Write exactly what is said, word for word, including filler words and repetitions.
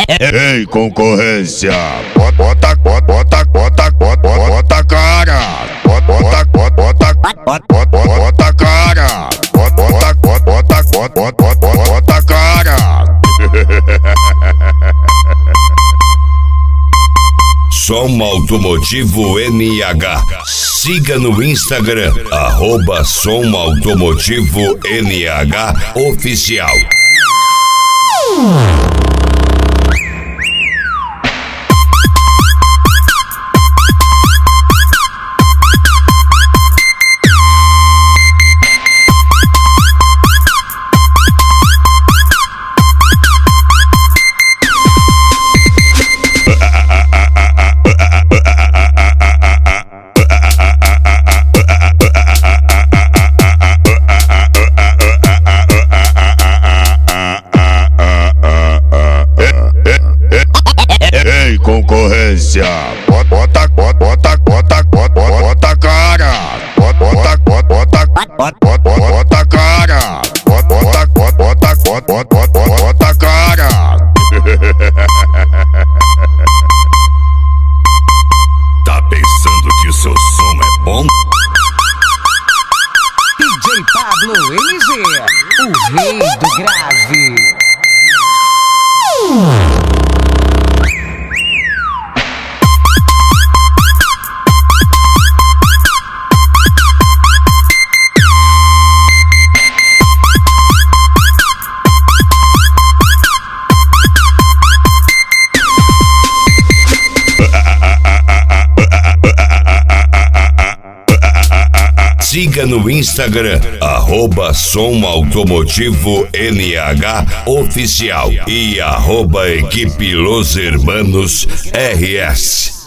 Ei, concorrência, bota, bota, bota, bota, bota, bota cara, bota, bota, bota, bota, bota, bota cara, bota, bota, bota, bota, bota, bota cara. Som Automotivo N H. Siga no Instagram, arroba Som Automotivo N H Oficial. Concorrência, bota, bota, bota, bota, bota, bota cara, bota, bota, bota, bota, bota, bota cara, bota, bota, bota, bota, bota, bota cara. Tá pensando que o seu som é bom? D J Pablo M G, o rei do grave. Siga no Instagram, arroba Som Automotivo N H Oficial e arroba Equipe Los Hermanos R S.